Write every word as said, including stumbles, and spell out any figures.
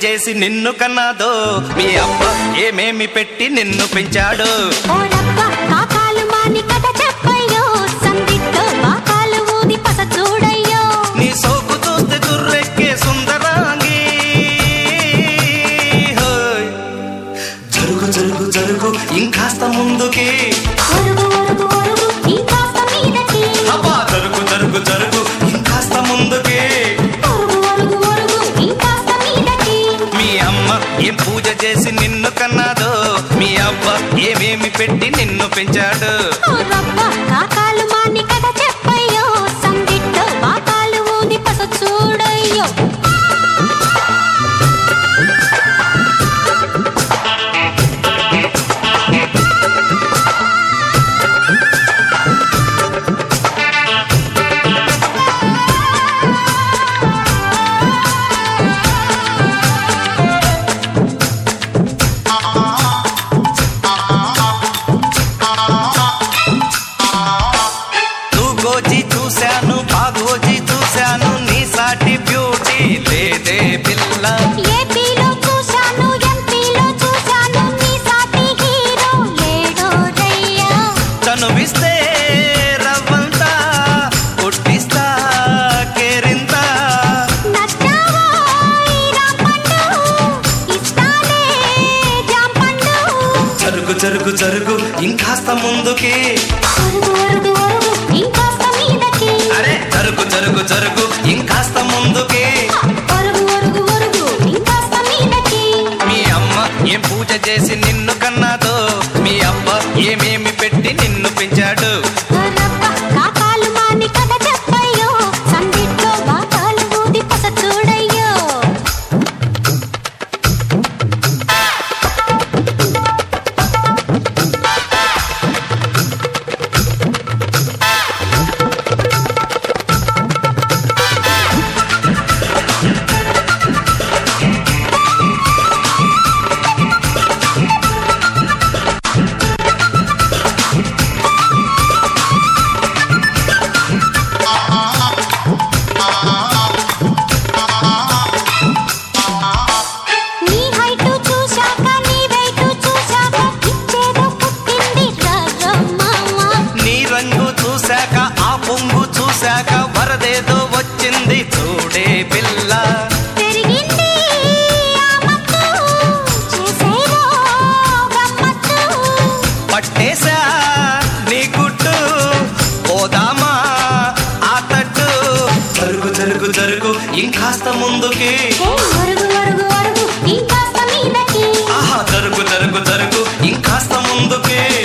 చేసి నిన్ను కన్నాదో మీ అబ్బ ఏమేమి పెట్టి నిన్ను పెంచాడు నీ సోకు చూస్తే దుర్రెక్కే సుందరాంగి జరుగు జరుగు జరుగు ఇంకాస్త ముందుకి అబ్బా జరుగు జరుగు జరుగు ఇంకాస్త ముందుకి మీ అమ్మ ఏం పూజ చేసి నిన్ను కన్నాదో మీ అబ్బ ఏమేమి పెట్టి నిన్ను పెంచాడు చూశాను బాగోజీ చూశాను నీ సాటి బ్యూటీ లేదే పిల్ల ఏపీలో చూశాను ఎంపీలో చూశాను నీ సాటి హీరో లేడో రయ్యా చనువిస్తే రవ్వంతా కొట్టిస్తా కేరింతా నచ్చావో ఈ రాంపండు ఇస్తానే జాంపండు జరుగు జరుగు జరుగు ఇంకాస్త ముందుకి అరే జరుగు జరుగు జరుగు ఇంకాస్త ముందుకి మీ అమ్మ ఏం పూజ చేసి నిన్ను కన్నాదో మీ అబ్బ ఏమేమి పెట్టి నిన్ను పెంచాడు చూశాక ఆ పొంగు చూశాక వరదేదో వచ్చింది చూడే పిల్ల పట్టేశా నీ గుట్టు పోదామా ఆ తట్టు జరుగు జరుగు జరుగు ఇంకాస్త ముందుకి ఆహా జరుగు జరుగు జరుగు ఇంకాస్త ముందుకి